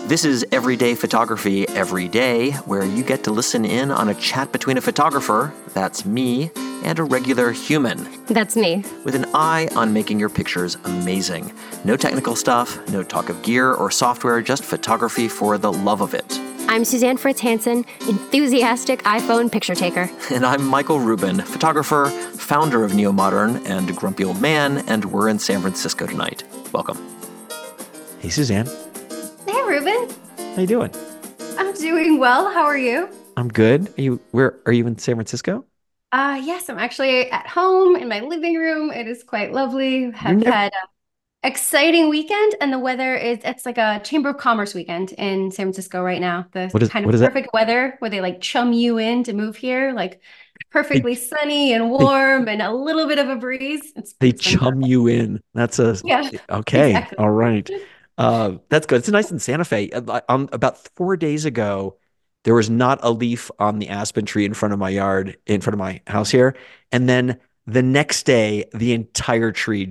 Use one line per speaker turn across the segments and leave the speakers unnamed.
This is Everyday Photography Every Day, where you get to listen in on a chat between a photographer, that's me, and a regular human.
That's me.
With an eye on making your pictures amazing. No technical stuff, no talk of gear or software, just photography for the love of it.
I'm Suzanne Fritz Hansen, enthusiastic iPhone picture taker.
And I'm Michael Rubin, photographer, founder of Neomodern and Grumpy Old Man, and we're in San Francisco tonight. Welcome.
Hey, Suzanne.
Hey, Ruben.
How you doing?
I'm doing well. How are you?
I'm good. Where are you in San Francisco?
Yes, I'm actually at home in my living room. It is quite lovely. Have had an exciting weekend, and the weather it's like a Chamber of Commerce weekend in San Francisco right now. The
What is
perfect weather where they like chum you in to move here, like perfectly sunny and warm and a little bit of a breeze.
They chum you in. That's
yeah.
Okay.
Exactly.
All right. That's good. It's nice in Santa Fe. About 4 days ago, there was not a leaf on the aspen tree in front of my yard, in front of my house here. And then the next day, the entire tree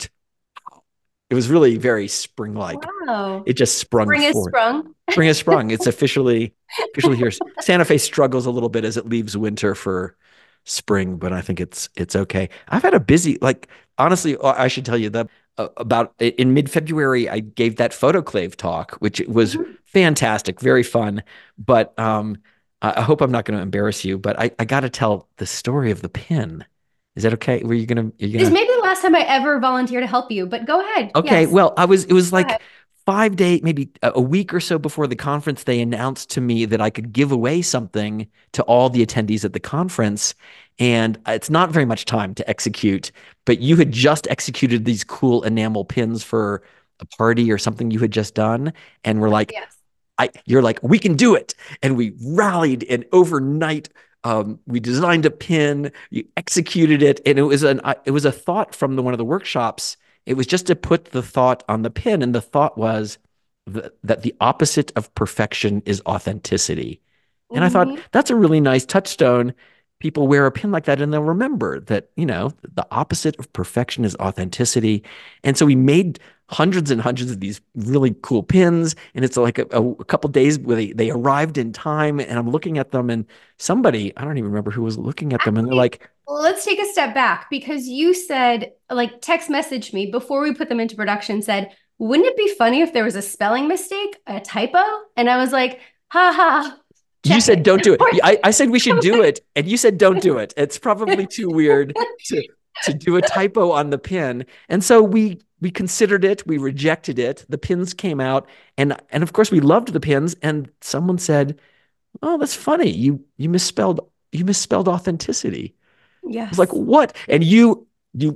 it was really very spring-like.
Wow.
It just sprung
Spring is
forth.
sprung.
Spring has sprung. It's officially here. Santa Fe struggles a little bit as it leaves winter for spring, but I think it's okay. I've had a busy, honestly, I should tell you that about in mid-February, I gave that Photoclave talk, which was fantastic, very fun. But I hope I'm not going to embarrass you, but I got to tell the story of the pin. Is that okay? Were you gonna?
This may be the last time I ever volunteer to help you, but go ahead.
Okay.
Yes.
Well, it was like 5 days, maybe a week or so before the conference, they announced to me that I could give away something to all the attendees at the conference. And it's not very much time to execute, but you had just executed these cool enamel pins for a party or something you had just done. And we're like,
Yes.
you're like, we can do it. And we rallied, and overnight, we designed a pin, you executed it. And it was a thought from one of the workshops. It was just to put the thought on the pin. And the thought was that the opposite of perfection is authenticity. And I thought, that's a really nice touchstone. People wear a pin like that and they'll remember that, the opposite of perfection is authenticity. And so we made hundreds and hundreds of these really cool pins. And it's like a couple days where they arrived in time, and I'm looking at them, and somebody, I don't even remember who was looking at them. And they're like,
let's take a step back, because you said, text messaged me before we put them into production, said, wouldn't it be funny if there was a spelling mistake, a typo? And I was like, ha ha.
You said don't do it. I said we should do it, and you said don't do it. It's probably too weird to do a typo on the pin. And so we considered it, we rejected it. The pins came out, and of course we loved the pins. And someone said, "Oh, that's funny. You misspelled authenticity."
Yes.
I was like, "What?" And you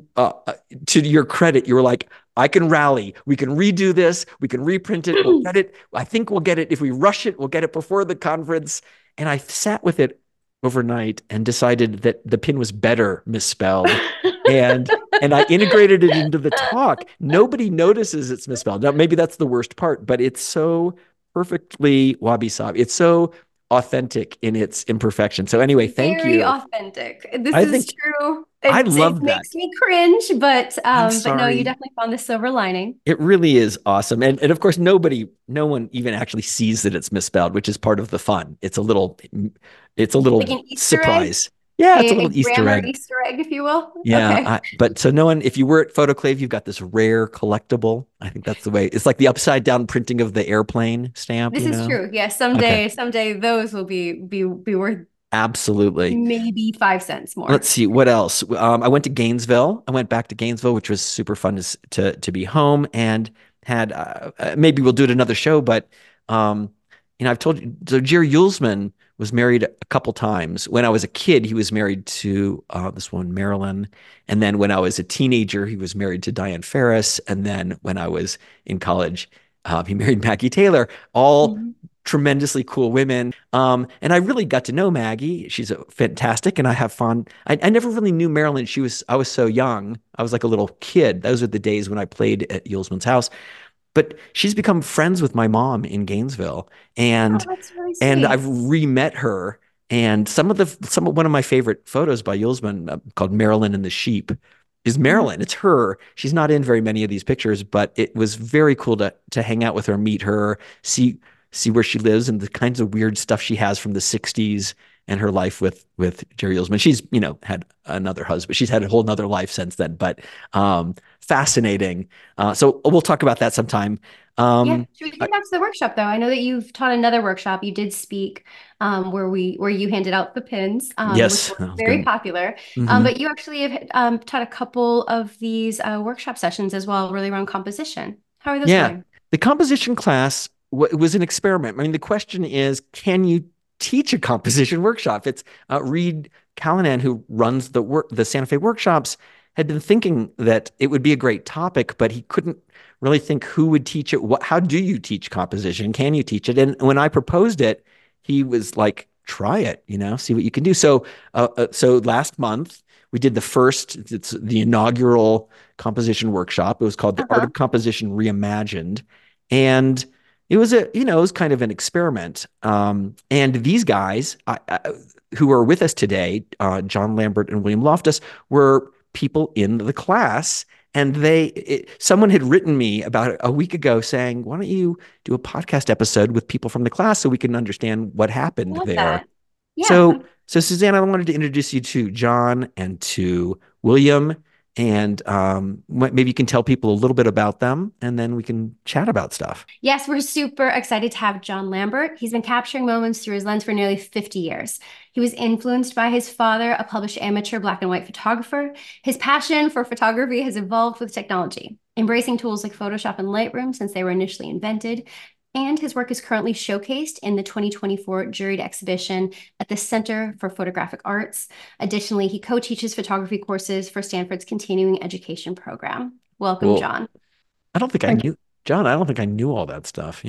to your credit, you were like, I can rally. We can redo this. We can reprint it. We'll get it. I think we'll get it. If we rush it, we'll get it before the conference. And I sat with it overnight and decided that the pin was better misspelled. and I integrated it into the talk. Nobody notices it's misspelled. Now, maybe that's the worst part, but it's so perfectly wabi-sabi. It's so authentic in its imperfection. So anyway, thank you.
Very authentic. This is true.
I love that.
It makes me cringe, but no, you
sorry.
definitely found the silver lining.
It really is awesome. And of course, no one even actually sees that it's misspelled, which is part of the fun. It's a little
Like an Easter
surprise.
Egg?
Yeah, it's a little Easter
grammar
egg.
Easter egg, if you will.
Yeah.
Okay.
But so no one, if you were at Photoclave, you've got this rare collectible. I think that's the way. It's like the upside down printing of the airplane stamp.
This is true. Yeah. Someday those will be worth
absolutely
maybe 5 cents more.
Let's see what else. I went to Gainesville. I went back to Gainesville, which was super fun to be home, and had maybe we'll do it another show. But I've told you. So Jerry Uelsmann was married a couple times. When I was a kid, he was married to this woman, Marilyn. And then when I was a teenager, he was married to Diane Ferris. And then when I was in college, he married Maggie Taylor. All tremendously cool women. And I really got to know Maggie. She's fantastic. And I have fun. I never really knew Marilyn. I was so young. I was like a little kid. Those were the days when I played at Uelsmann's house. But she's become friends with my mom in Gainesville, and
that's really sweet.
and I've re-met her. And one of my favorite photos by Uelsmann called Marilyn and the Sheep is Marilyn. It's her. She's not in very many of these pictures, but it was very cool to hang out with her, meet her, see where she lives and the kinds of weird stuff she has from the 60s and her life with Jerry Uelsmann. She's, had another husband. She's had a whole nother life since then, but fascinating. So we'll talk about that sometime.
Yeah, should we get back to the workshop though? I know that you've taught another workshop. You did speak where you handed out the pins,
Yes,
which was very popular. But you actually have taught a couple of these workshop sessions as well, really around composition. How are those
Yeah,
going?
the composition class was an experiment. I mean, the question is, can you teach a composition workshop? It's Reed Callanan, who runs the Santa Fe workshops, had been thinking that it would be a great topic, but he couldn't really think who would teach it. How do you teach composition? Can you teach it? And when I proposed it, he was like, try it, see what you can do. So last month we did it's the inaugural composition workshop. It was called the Art of Composition Reimagined. And it was it was kind of an experiment. And these guys who are with us today, John Lambert and William Loftus, were people in the class. And someone had written me about a week ago saying, why don't you do a podcast episode with people from the class so we can understand what happened there?
That. Yeah.
So Suzanne, I wanted to introduce you to John and to William, and maybe you can tell people a little bit about them, and then we can chat about stuff.
Yes, we're super excited to have John Lambert. He's been capturing moments through his lens for nearly 50 years. He was influenced by his father, a published amateur black and white photographer. His passion for photography has evolved with technology, embracing tools like Photoshop and Lightroom since they were initially invented. And his work is currently showcased in the 2024 juried exhibition at the Center for Photographic Arts. Additionally, he co-teaches photography courses for Stanford's continuing education program. Welcome, John.
I don't think I knew, John, I don't think I knew all that stuff,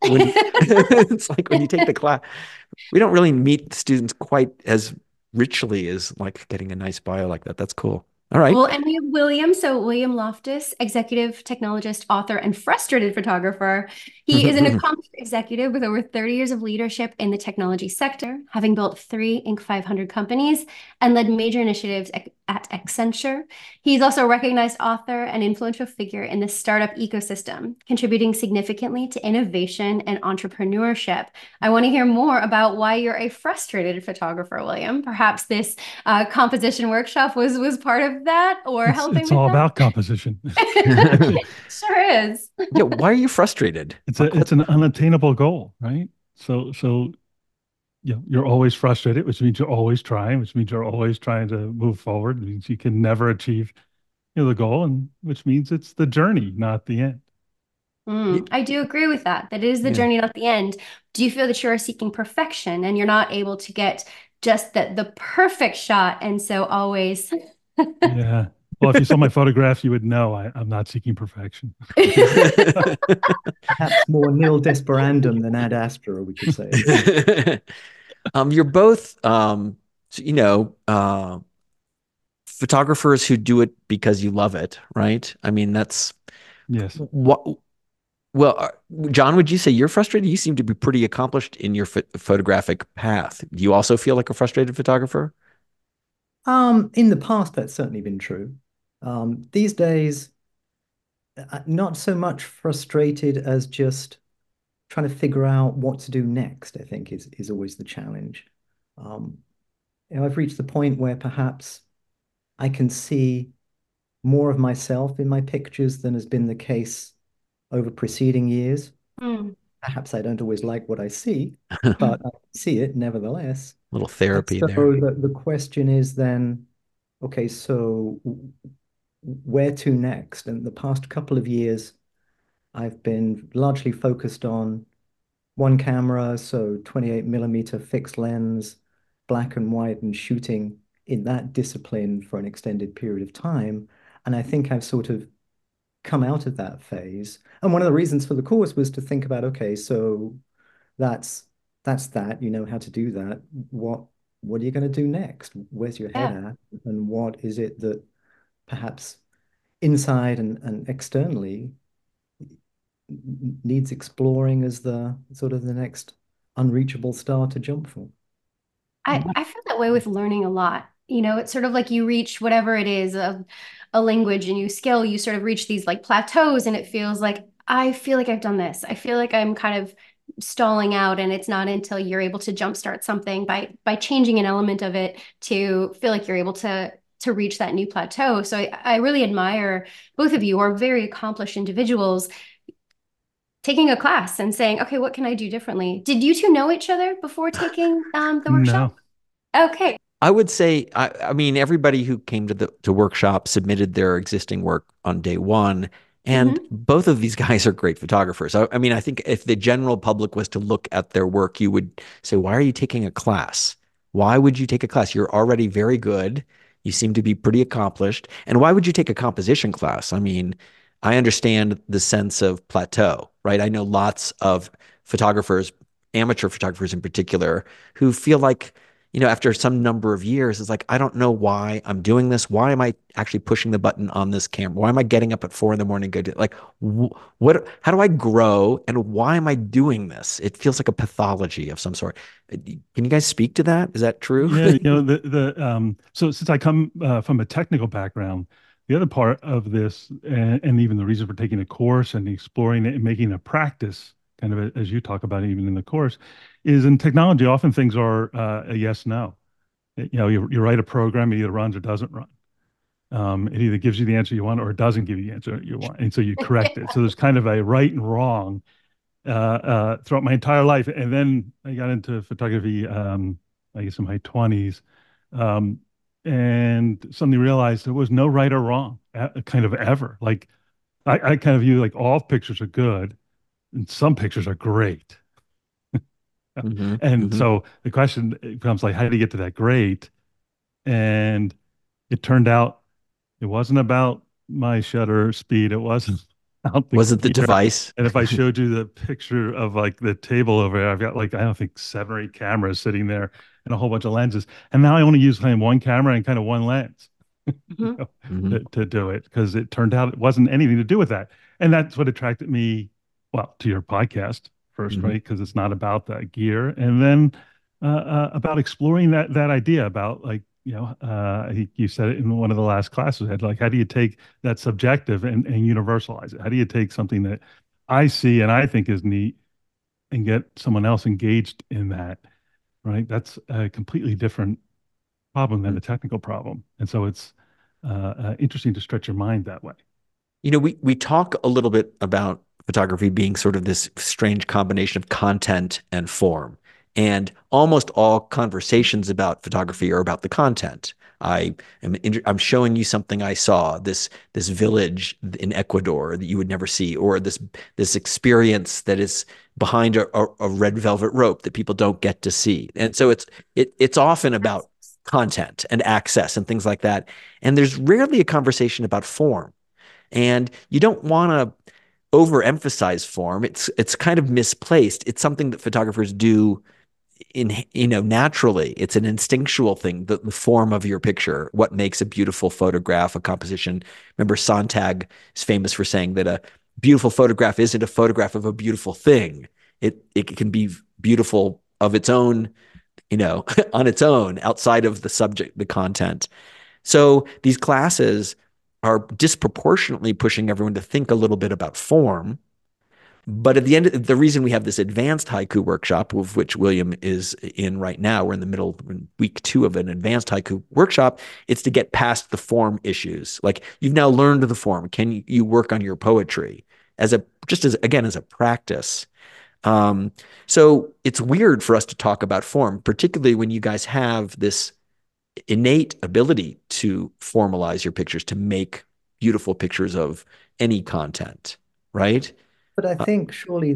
It's like when you take the class, we don't really meet students quite as richly as like getting a nice bio like that. That's cool. All right.
Well, and we have William. So William Loftus, executive technologist, author, and frustrated photographer. He is an accomplished executive with over 30 years of leadership in the technology sector, having built 3 Inc. 500 companies and led major initiatives at Accenture. He's also a recognized author and influential figure in the startup ecosystem, contributing significantly to innovation and entrepreneurship. I want to hear more about why you're a frustrated photographer, William. Perhaps this composition workshop was part of that, or helping
it's all that? About composition.
It sure is.
Yeah, why are you frustrated?
It's an unattainable goal, right? So you're always frustrated, which means you're always trying, which means you're always trying to move forward. It means you can never achieve the goal, and which means it's the journey, not the end.
I do agree with that. That is the journey, not the end. Do you feel that you are seeking perfection and you're not able to get just the perfect shot, and so always
Yeah. Well, if you saw my photographs, you would know I'm not seeking perfection.
Perhaps more nil desperandum than ad astra, we could say.
You're both, photographers who do it because you love it, right? I mean, that's
yes.
What? Well, John, would you say you're frustrated? You seem to be pretty accomplished in your photographic path. Do you also feel like a frustrated photographer?
In the past, that's certainly been true. These days, not so much frustrated as just trying to figure out what to do next, I think is always the challenge. I've reached the point where perhaps I can see more of myself in my pictures than has been the case over preceding years. Perhaps I don't always like what I see, but I see it nevertheless.
A little therapy
there.
So
the question is then, okay, so where to next? And the past couple of years, I've been largely focused on one camera, so 28mm fixed lens, black and white, and shooting in that discipline for an extended period of time. And I think I've sort of come out of that phase. And one of the reasons for the course was to think about, okay, so that's that, you know how to do that. What are you going to do next? Where's your head at? And what is it that perhaps inside and externally needs exploring as the sort of the next unreachable star to jump for?
I feel that way with learning a lot. it's sort of like you reach whatever it is, a language, and you skill, you sort of reach these like plateaus, and it feels like, I feel like I've done this. I feel like I'm kind of stalling out, and it's not until you're able to jumpstart something by changing an element of it to feel like you're able to reach that new plateau. So I really admire both of you are very accomplished individuals taking a class and saying, okay, what can I do differently? Did you two know each other before taking the workshop?
No.
Okay.
I would say, I mean, everybody who came to the workshop submitted their existing work on day one, and
Mm-hmm.
both of these guys are great photographers. I mean, I think if the general public was to look at their work, you would say, "Why are you taking a class? Why would you take a class? You're already very good. You seem to be pretty accomplished, and why would you take a composition class?" I mean, I understand the sense of plateau, right? I know lots of photographers, amateur photographers in particular, who feel like after some number of years, it's like, I don't know why I'm doing this. Why am I actually pushing the button on this camera? Why am I getting up at 4 a.m. go do like how do I grow and why am I doing this? It feels like a pathology of some sort. Can you guys speak to that? Is that true?
Yeah, so since I come from a technical background, the other part of this, and even the reason for taking a course and exploring it and making a practice, kind of as you talk about it, even in the course, is in technology, often things are a yes, no. You write a program, it either runs or doesn't run. It either gives you the answer you want or it doesn't give you the answer you want. And so you correct it. So there's kind of a right and wrong throughout my entire life. And then I got into photography, I guess in my 20s, um, and suddenly realized there was no right or wrong, kind of ever. Like I kind of view like all pictures are good, and some pictures are great.
hmm
And
hmm
so the question becomes like, how do you get to that great? And it turned out it wasn't about my shutter speed. It wasn't about the
Was it the
gear.
device?
And if I showed you the picture of like the table over there, I've got like, I don't think 7 or 8 cameras sitting there and a whole bunch of lenses. And now I only use kind of one camera and kind of one lens, you
Mm-hmm.
know,
hmm
to do it because it turned out it wasn't anything to do with that. And that's what attracted me, well, to your podcast first,
hmm
right? Because it's not about that gear. And then about exploring that idea about like, you said it in one of the last classes, Ed, like, how do you take that subjective and universalize it? How do you take something that I see and I think is neat and get someone else engaged in that, right? That's a completely different problem than a technical problem. And so it's interesting to stretch your mind that way.
We talk a little bit about photography being sort of this strange combination of content and form. And almost all conversations about photography are about the content. I'm showing you something I saw, this village in Ecuador that you would never see, or this experience that is behind a red velvet rope that people don't get to see. And so it's often about content and access and things like that. And there's rarely a conversation about form. And you don't want to overemphasize form. It's kind of misplaced. It's something that photographers do naturally. It's an instinctual thing, the form of your picture, what makes a beautiful photograph, a composition. Remember, Sontag is famous for saying that a beautiful photograph isn't a photograph of a beautiful thing. It can be beautiful of its own, on its own, outside of the subject, the content. So these classes are disproportionately pushing everyone to think a little bit about form. But at the end, the reason we have this advanced haiku workshop, of which William is in right now, we're in the middle, in week 2 of an advanced haiku workshop, it's to get past the form issues. Like, you've now learned the form. Can you work on your poetry as a practice? Um, so it's weird for us to talk about form, particularly when you guys have this innate ability to formalize your pictures, to make beautiful pictures of any content, right?
But I
Uh,
think surely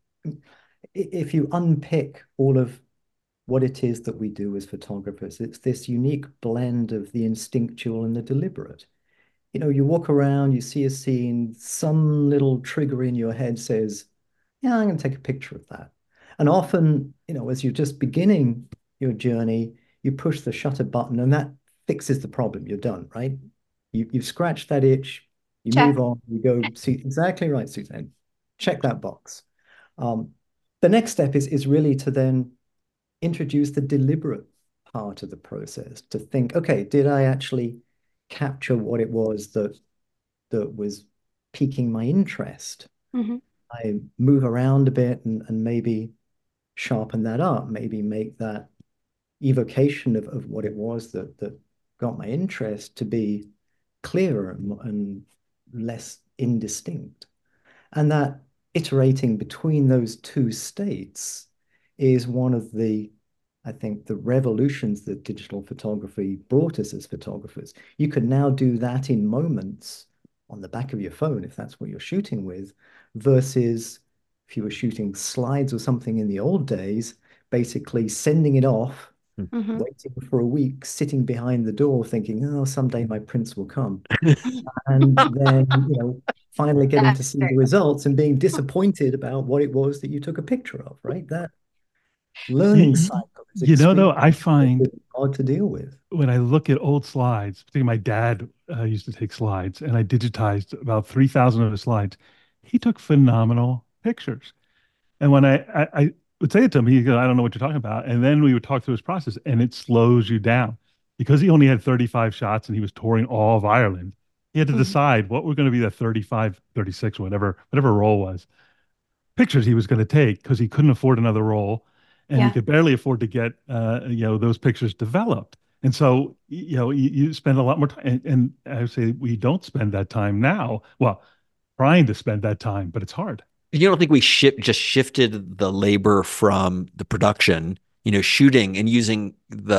if you unpick all of what it is that we do as photographers, it's this unique blend of the instinctual and the deliberate. You walk around, you see a scene, some little trigger in your head says, yeah, I'm going to take a picture of that. And often, as you're just beginning your journey, you push the shutter button and that fixes the problem. You're done, right? You've scratched that itch, you move
Check.
on, you go see exactly right, Suzanne. Check that box. Um, the next step is really to then introduce the deliberate part of the process to think, okay, did I actually capture what it was that was piquing my interest?
Mm-hmm.
I move around a bit and maybe sharpen that up, maybe make that evocation of what it was that got my interest to be clearer and less indistinct. And that iterating between those two states is one of the, I think, the revolutions that digital photography brought us as photographers. You can now do that in moments on the back of your phone, if that's what you're shooting with, versus if you were shooting slides or something in the old days, basically sending it off,
Mm-hmm.
waiting for a week, sitting behind the door thinking, oh, someday my prince will come. And then, finally getting to
That's
see the
very
results and being disappointed about what it was that you took a picture of, right? That learning
You,
cycle is
though,
extremely
I find
hard to deal with.
when I look at old slides, particularly my dad used to take slides, and I digitized about 3,000 of his slides. He took phenomenal pictures. And when I would say it to him, he'd go, I don't know what you're talking about. And then we would talk through his process, and it slows you down because he only had 35 shots and he was touring all of Ireland. He had to
Mhm.
decide what were going to be the 35, 36, whatever roll was, pictures he was going to take because he couldn't afford another roll and he
Yeah.
could barely afford to get those pictures developed. And so you spend a lot more time, and I would say we don't spend that time now. Well, trying to spend that time, but it's hard.
You don't think we just shifted the labor from the production, shooting and using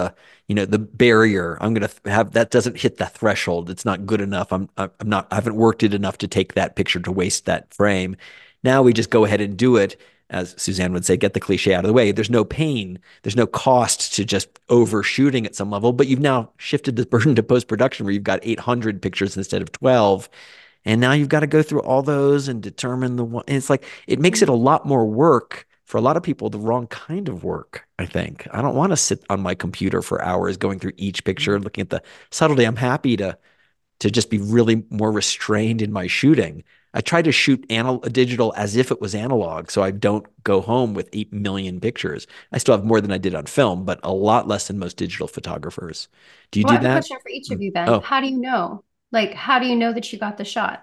the barrier. I'm going to have that doesn't hit the threshold. It's not good enough. I haven't worked it enough to take that picture to waste that frame. Now we just go ahead and do it. As Suzanne would say, get the cliche out of the way. There's no pain. There's no cost to just overshooting at some level, but you've now shifted the burden to post-production where you've got 800 pictures instead of 12. And now you've got to go through all those and determine the one. It's like it makes it a lot more work for a lot of people, the wrong kind of work, I think. I don't want to sit on my computer for hours going through each picture, looking at the subtlety. I'm happy to just be really more restrained in my shooting. I try to shoot digital as if it was analog, so I don't go home with 8 million pictures. I still have more than I did on film, but a lot less than most digital photographers. Do you
Well, I
do
have a
that?
question for each of you then.
Oh,
How do you know? Like, how do you know that you got the shot?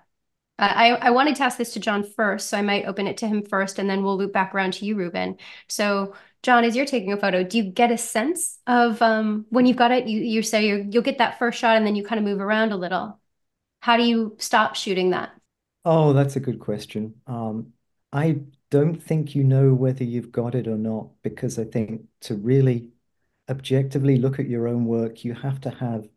I wanted to ask this to John first, so I might open it to him first, and then we'll loop back around to you, Ruben. So, John, as you're taking a photo, do you get a sense of when you've got it? You say you'll get that first shot, and then you kind of move around a little. How do you stop shooting that?
Oh, that's a good question. I don't think you know whether you've got it or not, because I think to really objectively look at your own work, you have to have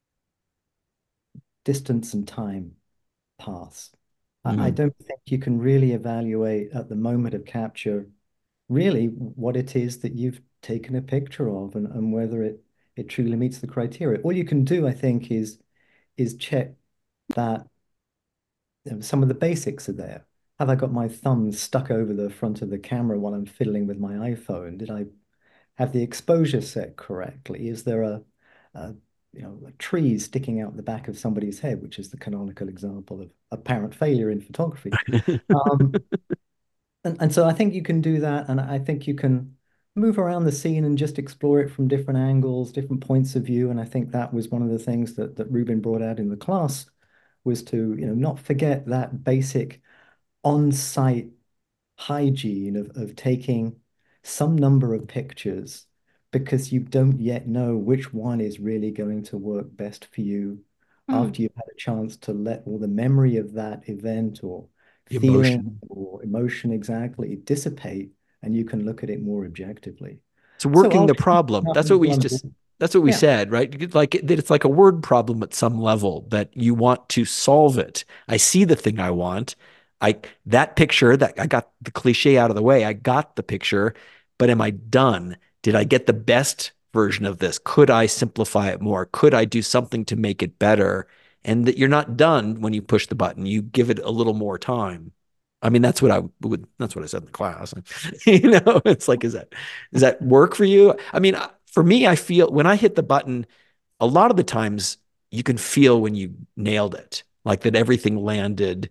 distance and time pass. I don't think you can really evaluate at the moment of capture really what it is that you've taken a picture of and whether it truly meets the criteria. All you can do, I think, is check that some of the basics are there. Have I got my thumb stuck over the front of the camera while I'm fiddling with my iPhone? Did I have the exposure set correctly? Is there a tree sticking out the back of somebody's head, which is the canonical example of apparent failure in photography? Um, and so I think you can do that, and I think you can move around the scene and just explore it from different angles, different points of view. And I think that was one of the things that Ruben brought out in the class was to, not forget that basic on-site hygiene of taking some number of pictures because you don't yet know which one is really going to work best for you
Mm.
after you've had a chance to let all the memory of that event or feeling
emotion.
or emotion exactly dissipate and you can look at it more objectively.
It's
So
working
I'll
the
be
problem.
up
That's what we
until
used
I'm
to.
bored.
That's what we
Yeah.
said, right? Like that, it's like a word problem at some level that you want to solve it. I see the thing I want. That picture that I got the cliche out of the way. I got the picture, but am I done? Did I get the best version of this? Could I simplify it more? Could I do something to make it better? And that you're not done when you push the button. You give it a little more time. I mean, that's what I said in the class. It's like, does that work for you? I mean, for me, I feel when I hit the button, a lot of the times you can feel when you nailed it, like that everything landed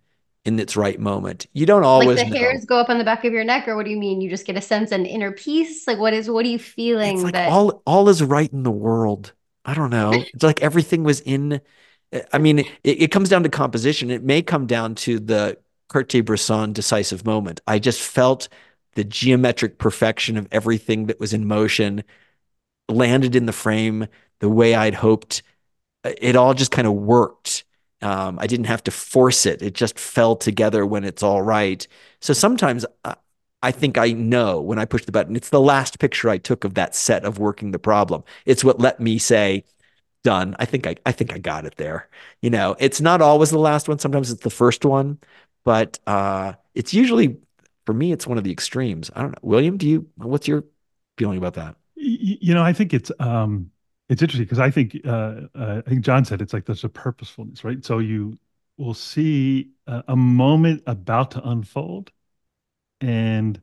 in its right moment. You don't
Like
always
the
know.
hairs go up on the back of your neck, or what do you mean? You just get a sense an inner peace? Like what are you
It's
feeling
like
that
all is right in the world. I don't know. It's like everything was in. I mean, it comes down to composition. It may come down to the Cartier-Bresson decisive moment. I just felt the geometric perfection of everything that was in motion landed in the frame the way I'd hoped. It all just kind of worked. I didn't have to force it. It just fell together when it's all right. So sometimes I think I know when I push the button. It's the last picture I took of that set of working the problem. It's what let me say, done. I think I got it there. It's not always the last one. Sometimes it's the first one, but it's usually for me, it's one of the extremes. I don't know. William, what's your feeling about that?
I think it's interesting because I think John said it's like there's a purposefulness, right? So you will see a moment about to unfold, and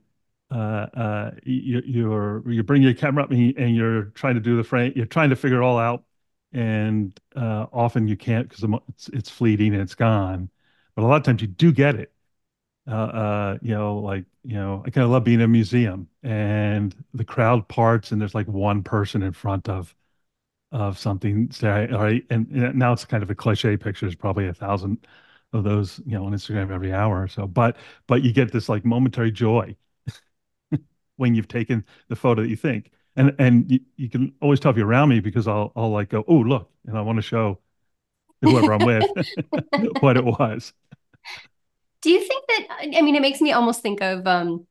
you bring your camera up and you're trying to do the frame, you're trying to figure it all out, and often you can't because it's fleeting and it's gone. But a lot of times you do get it. I kind of love being in a museum and the crowd parts and there's like one person in front of something. Say, all right, and now it's kind of a cliche picture. There's probably 1,000 of those, on Instagram every hour or so. But you get this like momentary joy when you've taken the photo that you think. And you can always tell if you're around me because I'll like go, oh, look, and I want to show whoever I'm with what it was.
do you think that I mean it makes me almost think of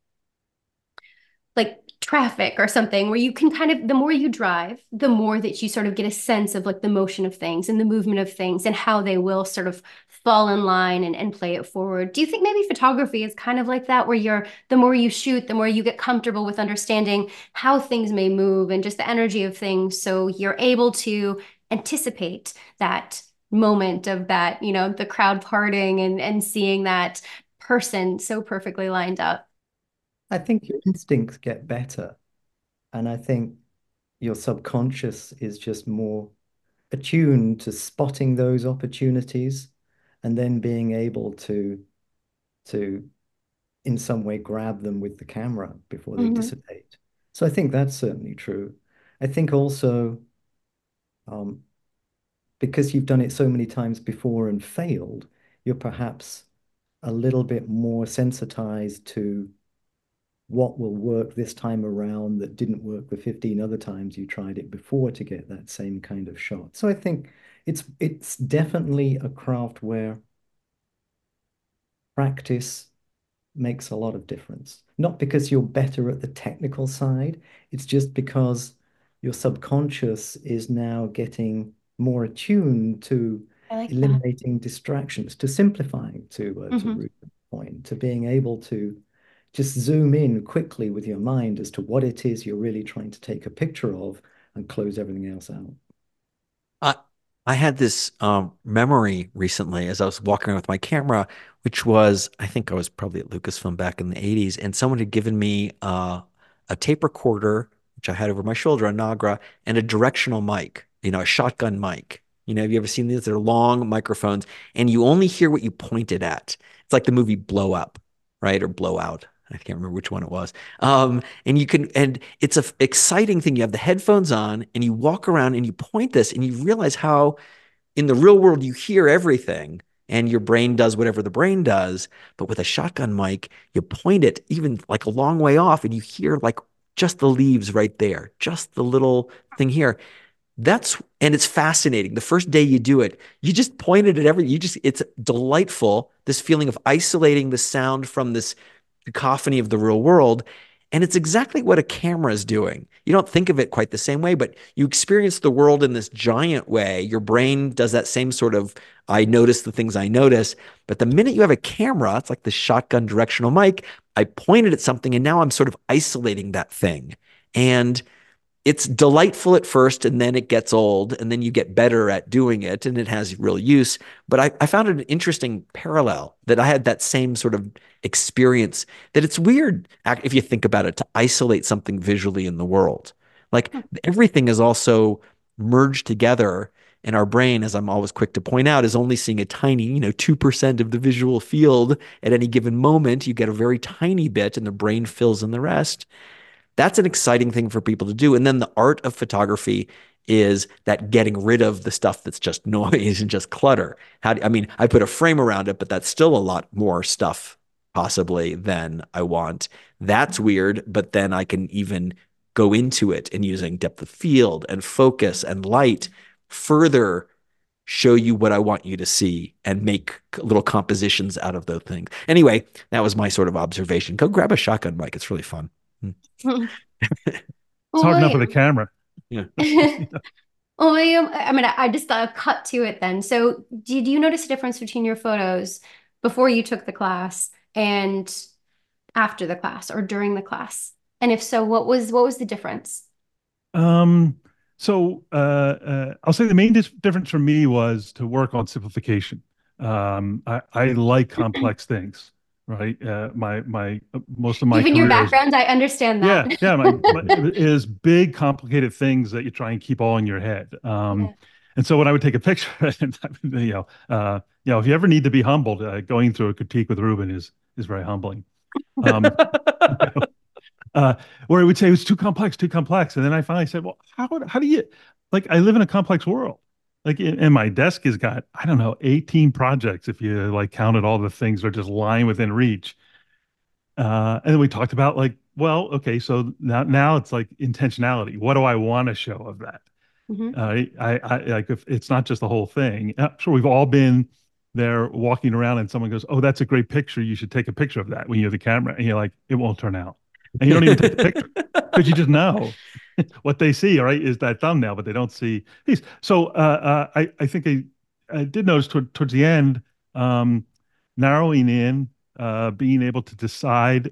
like traffic or something where you can kind of the more you drive, the more that you sort of get a sense of like the motion of things and the movement of things and how they will sort of fall in line and play it forward. Do you think maybe photography is kind of like that, where you're the more you shoot, the more you get comfortable with understanding how things may move and just the energy of things, so you're able to anticipate that moment of that, the crowd parting and seeing that person so perfectly lined up?
I think your instincts get better. And I think your subconscious is just more attuned to spotting those opportunities and then being able to in some way grab them with the camera before they
Mm-hmm.
dissipate. So I think that's certainly true. I think also um, because you've done it so many times before and failed, you're perhaps a little bit more sensitized to what will work this time around that didn't work the 15 other times you tried it before to get that same kind of shot. So I think it's definitely a craft where practice makes a lot of difference. Not because you're better at the technical side, it's just because your subconscious is now getting more attuned to
I like that.
eliminating distractions, to simplifying, to
Mm-hmm.
Ruth's point, to being able to just zoom in quickly with your mind as to what it is you're really trying to take a picture of and close everything else out.
I I had this memory recently as I was walking around with my camera, which was I think I was probably at Lucasfilm back in the 80s, and someone had given me a tape recorder, which I had over my shoulder, a Nagra, and a directional mic, a shotgun mic. Have you ever seen these? They're long microphones, and you only hear what you pointed at. It's like the movie Blow Up, right? Or Blow Out. I can't remember which one it was. And it's a exciting thing. You have the headphones on and you walk around and you point this and you realize how in the real world you hear everything and your brain does whatever the brain does. But with a shotgun mic, you point it even like a long way off and you hear like just the leaves right there, just the little thing here. And it's fascinating. The first day you do it, you just pointed at it's delightful. This feeling of isolating the sound from this cacophony of the real world. And it's exactly what a camera is doing. You don't think of it quite the same way, but you experience the world in this giant way. Your brain does that same sort of, I notice the things I notice. But the minute you have a camera, it's like the shotgun directional mic, I pointed at something and now I'm sort of isolating that thing. And it's delightful at first and then it gets old and then you get better at doing it and it has real use. But I found it an interesting parallel that I had that same sort of experience, that it's weird if you think about it, to isolate something visually in the world. Like everything is also merged together And our brain, as I'm always quick to point out, is only seeing a tiny, 2% of the visual field at any given moment. You get a very tiny bit and the brain fills in the rest. That's an exciting thing for people to do. And then the art of photography is that getting rid of the stuff that's just noise and just clutter. I put a frame around it, but that's still a lot more stuff possibly than I want. That's weird, but then I can even go into it and using depth of field and focus and light further show you what I want you to see and make little compositions out of those things. Anyway, that was my sort of observation. Go grab a shotgun mic. It's really fun.
It's
Well,
hard enough with a
William,
camera.
Yeah.
well, William, I just cut to it then. So, did you notice a difference between your photos before you took the class and after the class or during the class? And if so, what was the difference?
Um, I'll say the main difference for me was to work on simplification. I like complex things, right? My most of my
Given your
career is
background, I understand that.
my is big complicated things that you try and keep all in your head.
Yeah.
And so when I would take a picture, and, if you ever need to be humbled, going through a critique with Ruben is very humbling. Um, where it would say it was too complex. And then I finally said, well, how do you, like, I live in a complex world. Like, and my desk has got, I don't know, 18 projects if you like counted all the things that are just lying within reach. And then we talked about like, well, okay, so now it's like intentionality. What do I want to show of that?
Mhm.
I like if it's not just the whole thing. I'm sure we've all been there walking around and someone goes, "Oh, that's a great picture. You should take a picture of that when you have the camera." And you're like, "It won't turn out." And you don't even take the picture because you just know what they see, right, is that thumbnail, but they don't see these. So I think I did notice towards the end, um, narrowing in, being able to decide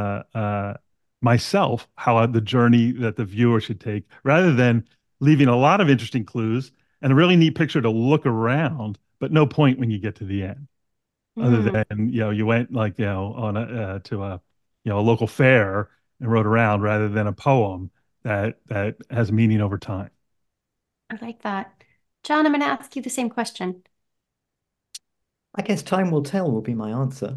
myself how the journey that the viewer should take, rather than leaving a lot of interesting clues and a really neat picture to look around, but no point when you get to the end, other
Mm,
than you went like on to a a local fair and rode around, rather than a poem that has meaning over time.
I like that. John, I'm going to ask you the same question.
I guess time will tell will be my answer.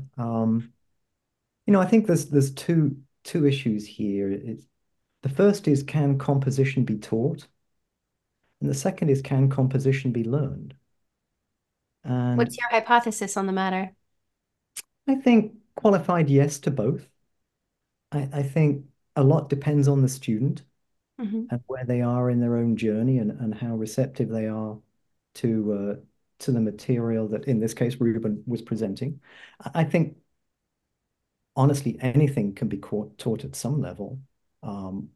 I think there's two issues here. The first is, can composition be taught? And the second is, can composition be learned?
What's
And
your hypothesis on the matter?
I think qualified yes to both. I think a lot depends on the student
Hmm.
and where they are in their own journey, and how receptive they are to the material that, in this case, Ruben was presenting. I think honestly anything can be taught at some level. Um,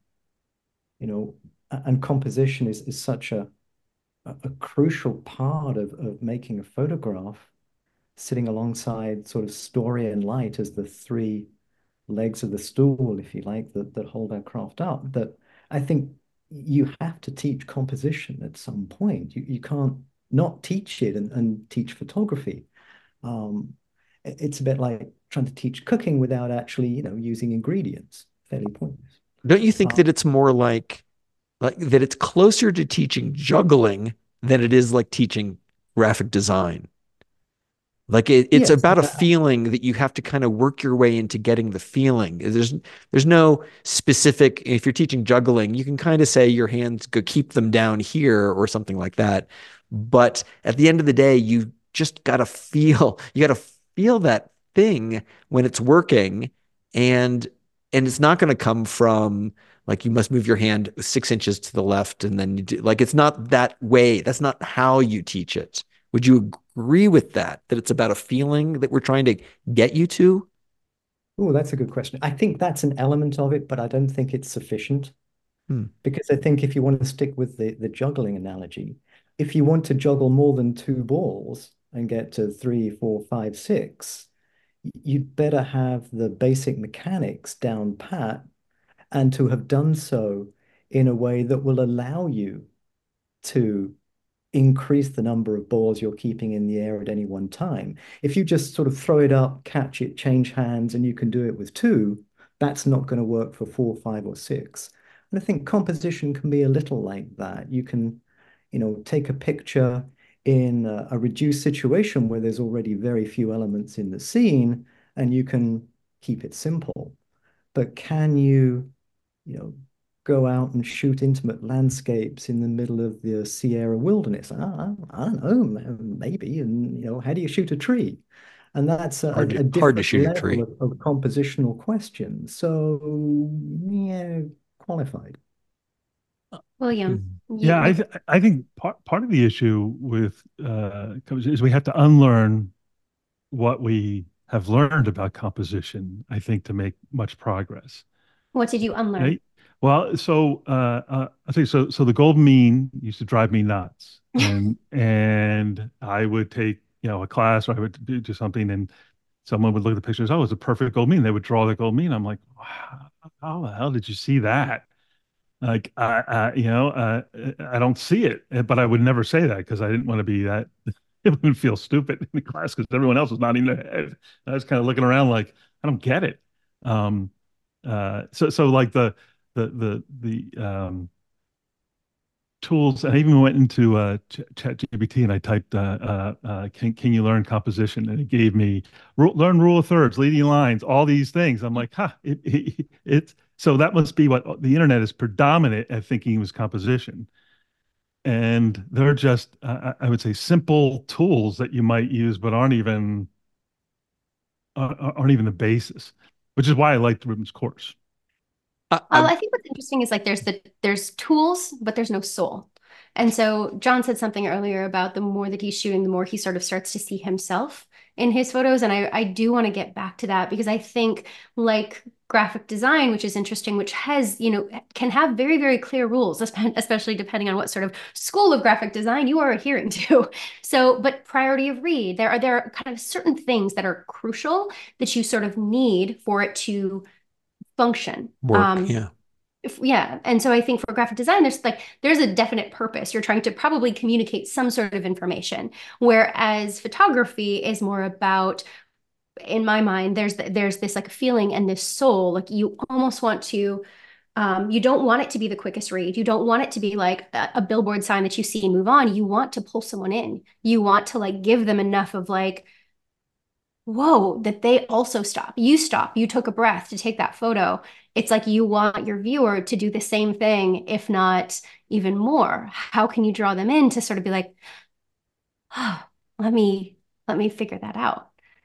and composition is such a crucial part of making a photograph, sitting alongside sort of story and light as the three legs of the stool, if you like, that hold our craft up. That I think you have to teach composition at some point. You can't not teach it and teach photography. Um, it's a bit like trying to teach cooking without actually, using ingredients. Fairly pointless.
Don't you think
Um,
that it's more like that it's closer to teaching juggling than it is like teaching graphic design? Like it's
yes,
about a feeling that you have to kind of work your way into getting the feeling. There's no specific, if you're teaching juggling, you can kind of say your hands go keep them down here or something like that. But at the end of the day, you got to feel that thing when it's working, and it's not going to come from like you must move your hand 6 inches to the left and then you do like it's not that way. That's not how you teach it. Would you agree with that? That it's about a feeling that we're trying to get you to?
oh, that's a good question. I think that's an element of it, but I don't think it's sufficient,
Hmm.
because I think if you want to stick with the juggling analogy, if you want to juggle more than two balls and get to three, four, five, six, you'd better have the basic mechanics down pat, and to have done so in a way that will allow you to increase the number of balls you're keeping in the air at any one time. If you just sort of throw it up, catch it, change hands, and you can do it with two, that's not going to work for four, five, or six. And I think composition can be a little like that. take a picture in a reduced situation where there's already very few elements in the scene, and you can keep it simple. But can you go out and shoot intimate landscapes in the middle of the Sierra wilderness? I don't know, maybe. And how do you shoot a tree? And that's a
Hard to
different
shoot a
level
tree.
of compositional question. So, yeah, qualified.
William,
Yeah, I think part of the issue with is we have to unlearn what we have learned about composition, I think, to make much progress.
what did you unlearn?
Right? Well, so I think so the golden mean used to drive me nuts. And I would take, a class, or I would do something, and someone would look at the pictures. Oh, it's a perfect gold mean. They would draw the gold mean. I'm like, wow, how the hell did you see that? Like, I don't see it, but I would never say that because I didn't want to be that. It would feel stupid in the class because everyone else was nodding their head. I was kind of looking around like, I don't get it. Um, so like the tools. I even went into ChatGPT and I typed, can you learn composition? And it gave me learn rule of thirds, leading lines, all these things. I'm like, it's so that must be what the internet is predominant at thinking was composition. And they're just, I would say, simple tools that you might use, but aren't even the basis, which is why I liked Ruben's course.
I think what's interesting is like there's tools, but there's no soul. And so John said something earlier about the more that he's shooting, the more he sort of starts to see himself in his photos. And I do want to get back to that because I think like graphic design, which is interesting, which has, can have very, very clear rules, especially depending on what sort of school of graphic design you are adhering to. So, but priority of read, there are kind of certain things that are crucial that you sort of need for it to function.
Work, yeah.
Yeah. And so I think for graphic design, there's a definite purpose. You're trying to probably communicate some sort of information. Whereas photography is more about, in my mind, there's this like feeling and this soul. Like you almost want to, you don't want it to be the quickest read. You don't want it to be like a billboard sign that you see and move on. You want to pull someone in. You want to like give them enough of like, whoa, that they also stop. You took a breath to take that photo. It's like you want your viewer to do the same thing, if not even more. How can you draw them in to sort of be like, oh, let me figure that out.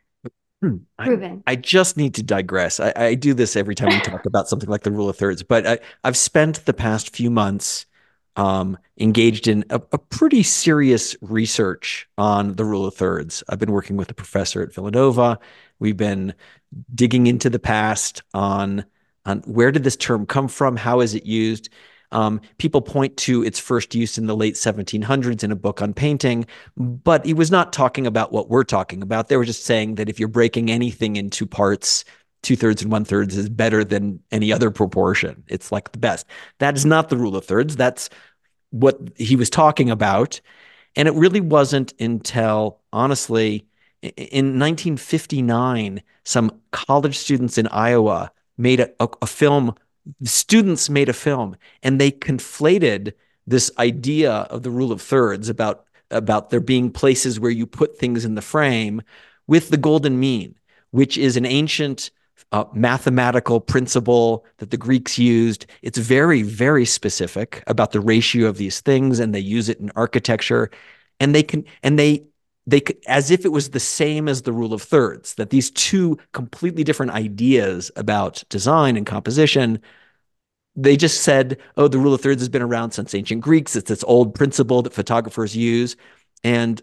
Ruben.
I just need to digress. I do this every time we talk about something like the rule of thirds, but I've spent the past few months engaged in a pretty serious research on the rule of thirds. I've been working with a professor at Villanova. We've been digging into the past on where did this term come from? How is it used? People point to its first use in the late 1700s in a book on painting, but he was not talking about what we're talking about. They were just saying that if you're breaking anything into parts, 2/3 and 1/3 is better than any other proportion. It's like the best. That is not the rule of thirds. That's what he was talking about. And it really wasn't until, honestly, in 1959, some college students in Iowa made a film. Students made a film, and they conflated this idea of the rule of thirds about there being places where you put things in the frame with the golden mean, which is an ancient mathematical principle that the Greeks used. It's very, very specific about the ratio of these things, and they use it in architecture. And they as if it was the same as the rule of thirds, that these two completely different ideas about design and composition, they just said, oh, the rule of thirds has been around since ancient Greeks. It's this old principle that photographers use. And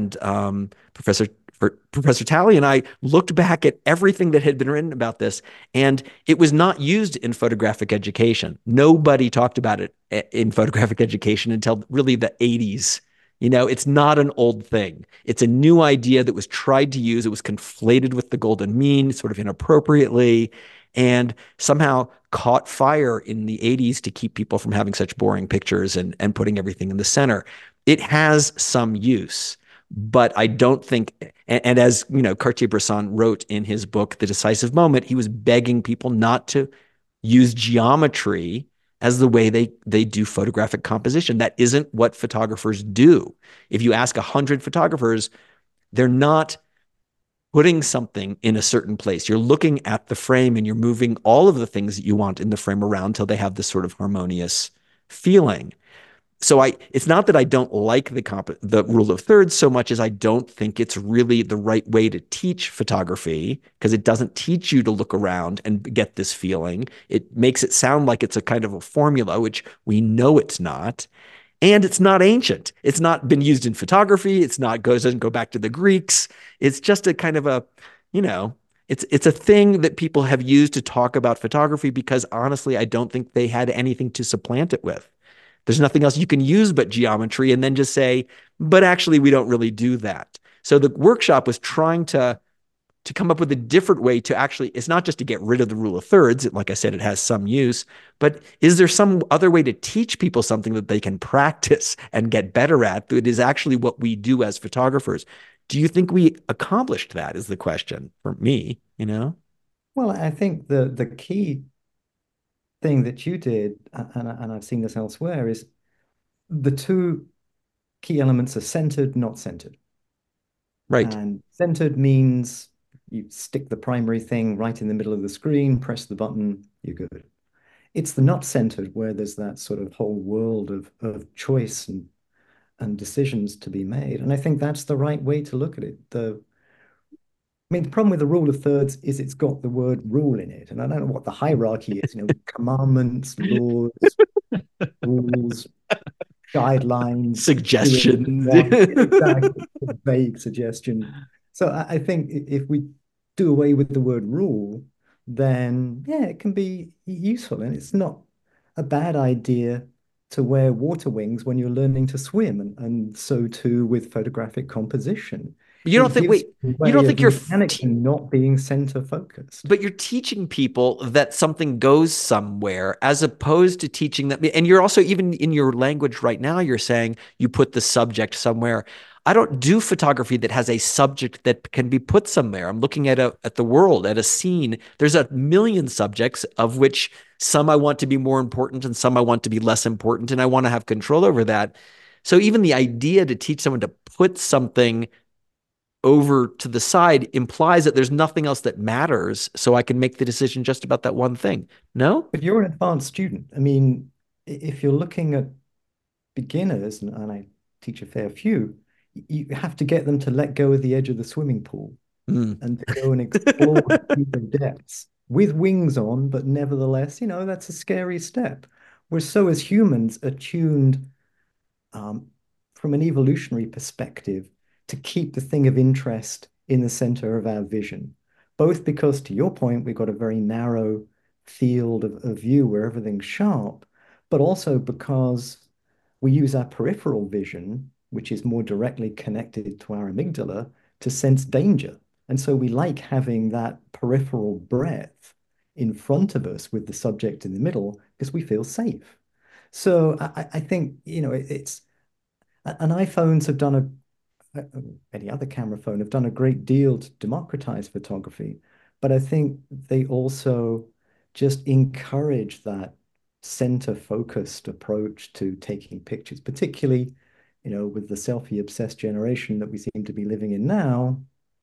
Professor Talley and I looked back at everything that had been written about this, and it was not used in photographic education. Nobody talked about it in photographic education until really the 80s. It's not an old thing. It's a new idea that was tried to use. It was conflated with the golden mean sort of inappropriately, and somehow caught fire in the 80s to keep people from having such boring pictures and putting everything in the center. It has some use, but I don't think, and as Cartier-Bresson wrote in his book, The Decisive Moment, he was begging people not to use geometry as the way they do photographic composition. That isn't what photographers do. If you ask 100 photographers, they're not putting something in a certain place. You're looking at the frame and you're moving all of the things that you want in the frame around till they have this sort of harmonious feeling. So it's not that I don't like the rule of thirds so much as I don't think it's really the right way to teach photography, because it doesn't teach you to look around and get this feeling. It makes it sound like it's a kind of a formula, which we know it's not. And it's not ancient. It's not been used in photography. Doesn't go back to the Greeks. It's just a kind of it's a thing that people have used to talk about photography, because honestly, I don't think they had anything to supplant it with. There's nothing else you can use but geometry, and then just say, but actually we don't really do that. So the workshop was trying to come up with a different way to actually, it's not just to get rid of the rule of thirds. Like I said, it has some use, but is there some other way to teach people something that they can practice and get better at that is actually what we do as photographers? Do you think we accomplished that, is the question for me,
Well, I think the key thing that you did, and I've seen this elsewhere, is the two key elements are centered, not centered.
Right.
And centered means you stick the primary thing right in the middle of the screen, press the button, you're good. It's the not centered where there's that sort of whole world of choice and decisions to be made. And I think that's the right way to look at it. The problem with the rule of thirds is it's got the word rule in it. And I don't know what the hierarchy is, commandments, laws, rules, guidelines,
suggestions.
exactly, vague suggestion. So I think if we do away with the word rule, then yeah, it can be useful. And it's not a bad idea to wear water wings when you're learning to swim, and so too with photographic composition.
You don't think, wait, you don't think you're
not being center focused,
but you're teaching people that something goes somewhere, as opposed to teaching them. And you're also, even in your language right now, you're saying you put the subject somewhere. I don't do photography that has a subject that can be put somewhere. I'm looking at the world, at a scene. There's a million subjects, of which some I want to be more important and some I want to be less important, and I want to have control over that. So even the idea to teach someone to put something over to the side implies that there's nothing else that matters, so I can make the decision just about that one thing. No?
But you're an advanced student. If you're looking at beginners, and I teach a fair few, you have to get them to let go of the edge of the swimming pool and to go and explore deeper depths with wings on, but nevertheless, that's a scary step. We're so, as humans, attuned from an evolutionary perspective to keep the thing of interest in the center of our vision, both because, to your point, we've got a very narrow field of view where everything's sharp, but also because we use our peripheral vision, which is more directly connected to our amygdala, to sense danger. And so we like having that peripheral breadth in front of us with the subject in the middle because we feel safe. So I think, it's and iPhones have done any other camera phone have done a great deal to democratize photography, but I think they also just encourage that center-focused approach to taking pictures, particularly, with the selfie-obsessed generation that we seem to be living in now.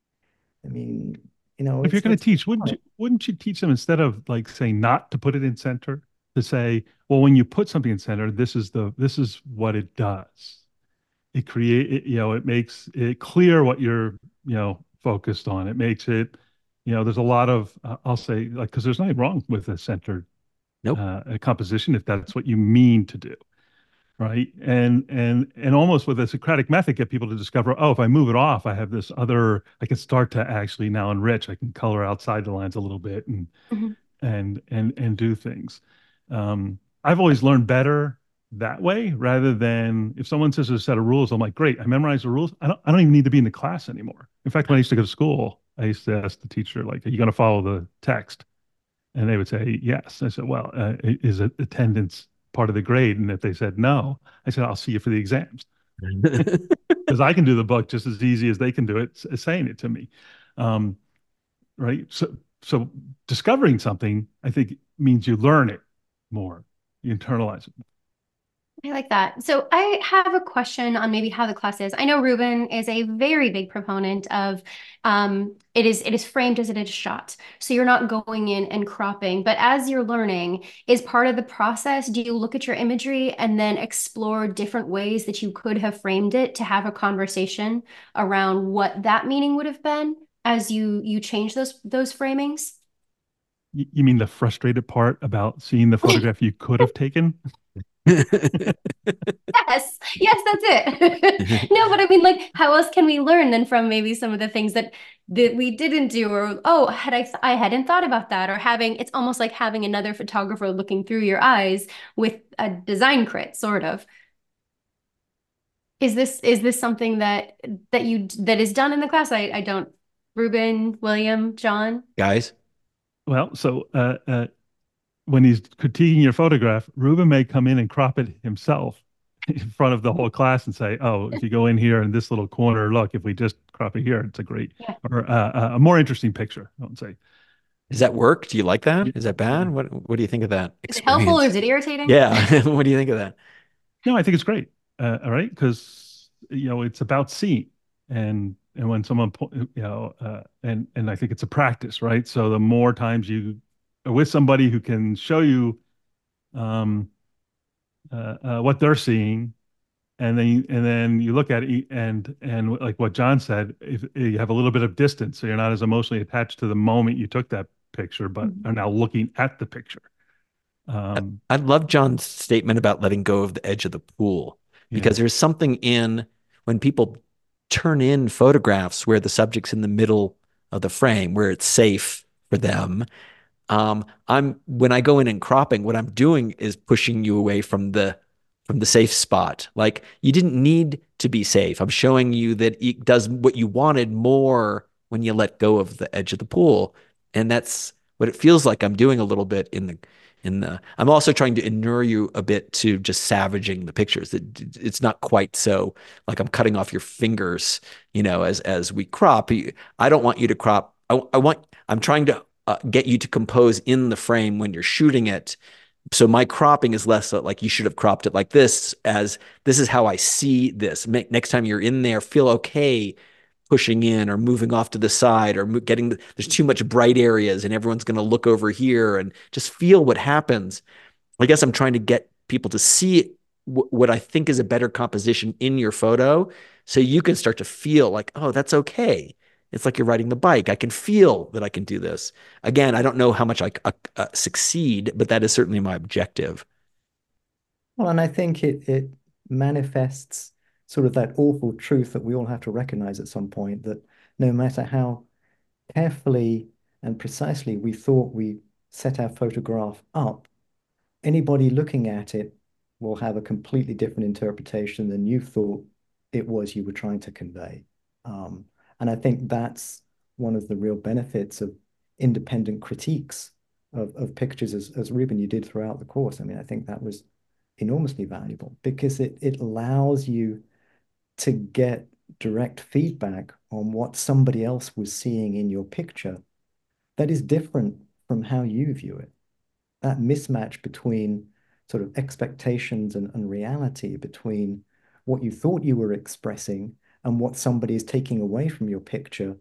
If you're going to teach, wouldn't you teach them, instead of like saying not to put it in center, to say, well, when you put something in center, this is what it does. It makes it clear what you're, focused on. It makes it, there's a lot of, I'll say, like, because there's nothing wrong with a centered a composition if that's what you mean to do, right? And almost with a Socratic method, get people to discover, oh, if I move it off, I have this other, I can start to actually now enrich. I can color outside the lines a little bit and do things. I've always learned better that way, rather than if someone says there's a set of rules, I'm like, great, I memorized the rules. I don't even need to be in the class anymore. In fact, when I used to go to school, I used to ask the teacher, like, are you going to follow the text? And they would say, yes. I said, well, is attendance part of the grade? And if they said no, I said, I'll see you for the exams. Because I can do the book just as easy as they can do it, saying it to me. Right. So discovering something, I think, means you learn it more. you internalize it.
I like that. So I have a question on maybe how the class is. I know Ruben is a very big proponent of it is framed as it is shot. So you're not going in and cropping, but as you're learning, is part of the process, do you look at your imagery and then explore different ways that you could have framed it to have a conversation around what that meaning would have been as you change those framings?
You mean the frustrated part about seeing the photograph you could have taken?
Yes, yes, that's it. No, but I mean, like, how else can we learn than from maybe some of the things that we didn't do, or oh, I hadn't thought about that, or having it's almost like having another photographer looking through your eyes with a design crit, sort of. Is this something that is done in the class? I don't. Ruben, William, John.
Guys,
Well, so when he's critiquing your photograph, Ruben may come in and crop it himself in front of the whole class and say, "Oh, if you go in here in this little corner, look, if we just crop it here, it's a great
Yeah.
or a more interesting picture." I would say.
does that work? Do you like that? Is that bad? What do you think of that
Is it helpful or
experience?
is it irritating?
Yeah. What do you think of that?
No, I think it's great. All right, because it's about seeing, and when someone and I think it's a practice, right? So the more times you are with somebody who can show you um, what they're seeing, and then you look at it, and like what John said, if you have a little bit of distance, so you're not as emotionally attached to the moment you took that picture, but are now looking at the picture.
I love John's statement about letting go of the edge of the pool
Yeah.
because there's something in when people turn in photographs where the subject's in the middle of the frame, where it's safe for them. I'm when I go in and cropping, what I'm doing is pushing you away from the safe spot. Like you didn't need to be safe. I'm showing you that it does what you wanted more when you let go of the edge of the pool. And that's what it feels like I'm doing a little bit in the I'm also trying to inure you a bit to just savaging the pictures. It's not quite so like I'm cutting off your fingers, as we crop. I don't want you to crop. I'm trying to get you to compose in the frame when you're shooting it. So my cropping is less like you should have cropped it like this, as this is how I see this. Next time you're in there, feel okay pushing in or moving off to the side or there's too much bright areas and everyone's going to look over here and just feel what happens. I guess I'm trying to get people to see what I think is a better composition in your photo so you can start to feel like, oh, that's okay. It's like you're riding the bike. I can feel that I can do this. Again, I don't know how much I succeed, but that is certainly my objective.
Well, and I think it manifests sort of that awful truth that we all have to recognize at some point, that no matter how carefully and precisely we thought we set our photograph up, anybody looking at it will have a completely different interpretation than you thought it was you were trying to convey. Um, and I think that's one of the real benefits of independent critiques of pictures, as Ruben, you did throughout the course. I mean, I think that was enormously valuable because it allows you to get direct feedback on what somebody else was seeing in your picture that is different from how you view it. That mismatch between sort of expectations and reality, between what you thought you were expressing and what somebody is taking away from your picture.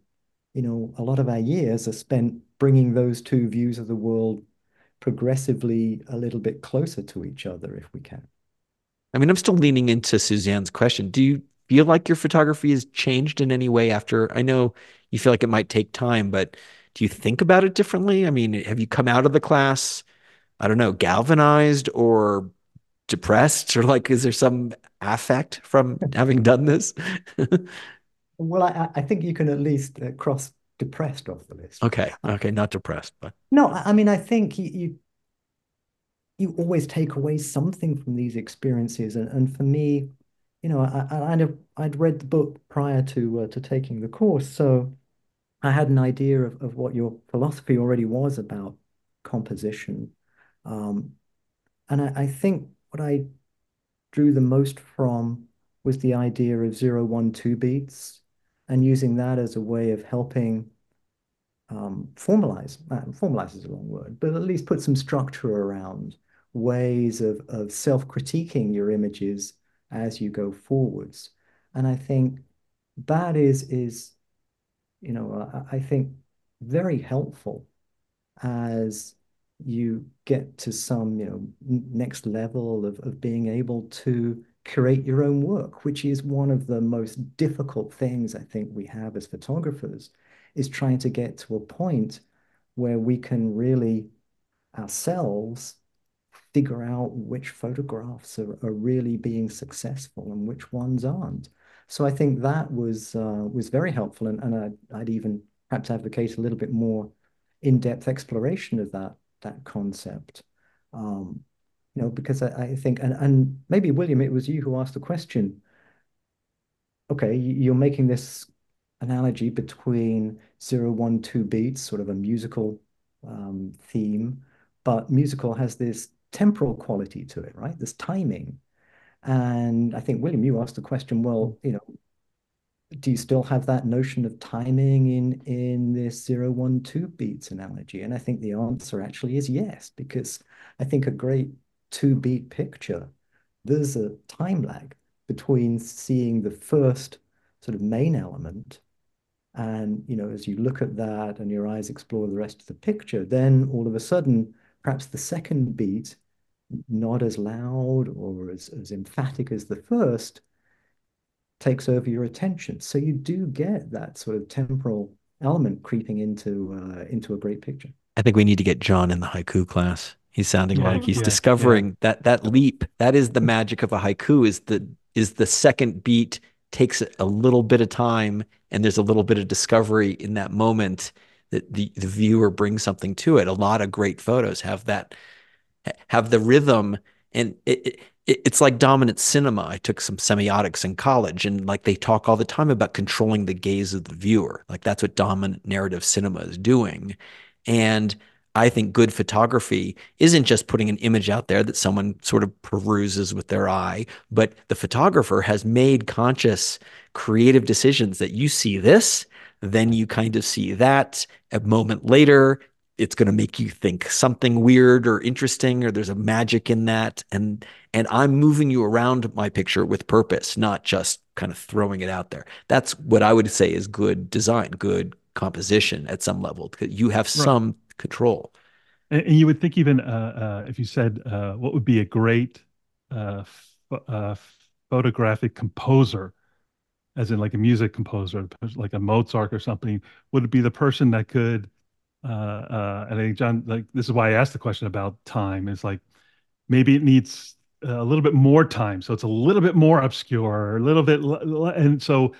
A lot of our years are spent bringing those two views of the world progressively a little bit closer to each other if we can.
I mean, I'm still leaning into Suzanne's question. Do you feel like your photography has changed in any way after? I know you feel like it might take time, but do you think about it differently? I mean, have you come out of the class, I don't know, galvanized or depressed, or like, is there some affect from having done this?
Well, I think you can at least cross depressed off the list.
Okay, okay, not depressed, but
No, I mean, I think you always take away something from these experiences. And for me, I'd read the book prior to taking the course, so I had an idea of what your philosophy already was about composition. Um, and I think what I drew the most from was the idea of 0, 1, 2 beats and using that as a way of helping formalize is the wrong word, but at least put some structure around ways of self-critiquing your images as you go forwards. And I think that is I think very helpful as you get to some, next level of being able to create your own work, which is one of the most difficult things I think we have as photographers, is trying to get to a point where we can really ourselves figure out which photographs are really being successful and which ones aren't. So I think that was very helpful, and I'd even perhaps advocate a little bit more in-depth exploration of that concept. Because I think, and maybe William, it was you who asked the question. Okay, you're making this analogy between 0, 1, 2 beats, sort of a musical theme, but musical has this temporal quality to it, right? This timing. And I think, William, you asked the question, well, do you still have that notion of timing in this 0, 1, 2 beats analogy? And I think the answer actually is yes, because I think a great 2 beat picture, there's a time lag between seeing the first sort of main element, and as you look at that and your eyes explore the rest of the picture, then all of a sudden, perhaps the second beat, not as loud or as emphatic as the first, takes over your attention. So you do get that sort of temporal element creeping into a great picture.
I think we need to get John in the haiku class. He's sounding like he's
Yeah,
discovering that leap. That is the magic of a haiku, is the second beat takes a little bit of time, and there's a little bit of discovery in that moment that the viewer brings something to it. A lot of great photos have the rhythm, and it's like dominant cinema. I took some semiotics in college, and like they talk all the time about controlling the gaze of the viewer. Like that's what dominant narrative cinema is doing. And I think good photography isn't just putting an image out there that someone sort of peruses with their eye, but the photographer has made conscious, creative decisions that you see this, then you kind of see that. A moment later, it's going to make you think something weird or interesting, or there's a magic in that. And I'm moving you around my picture with purpose, not just kind of throwing it out there. That's what I would say is good design, good composition at some level, because you have some control.
And you would think even if you said what would be a great photographic composer, as in like a music composer, like a Mozart or something, would it be the person that could, and I think John, like this is why I asked the question about time, is like maybe it needs a little bit more time, so it's a little bit more obscure, a little bit, and so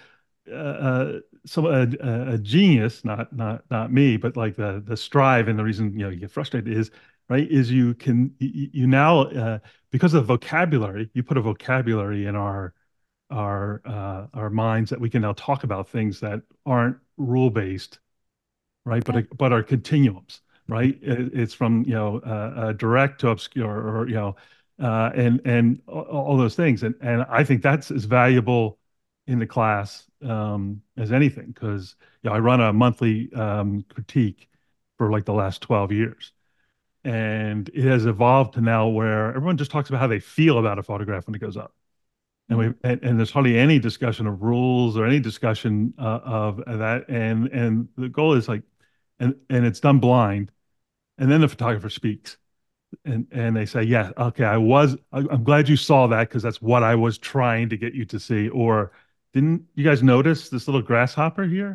a genius, not me, but like the strive, and the reason you get frustrated is right is you now because of vocabulary, you put a vocabulary in our minds that we can now talk about things that aren't rule based, right? But are continuums, right? It's from direct to obscure, or and all those things, and I think that's as valuable in the class as anything, because I run a monthly critique for like the last 12 years, and it has evolved to now where everyone just talks about how they feel about a photograph when it goes up. And there's hardly any discussion of rules or any discussion of that. And the goal is like, and it's done blind. And then the photographer speaks, and they say, yeah, okay, I'm glad you saw that, because that's what I was trying to get you to see. Or didn't you guys notice this little grasshopper here?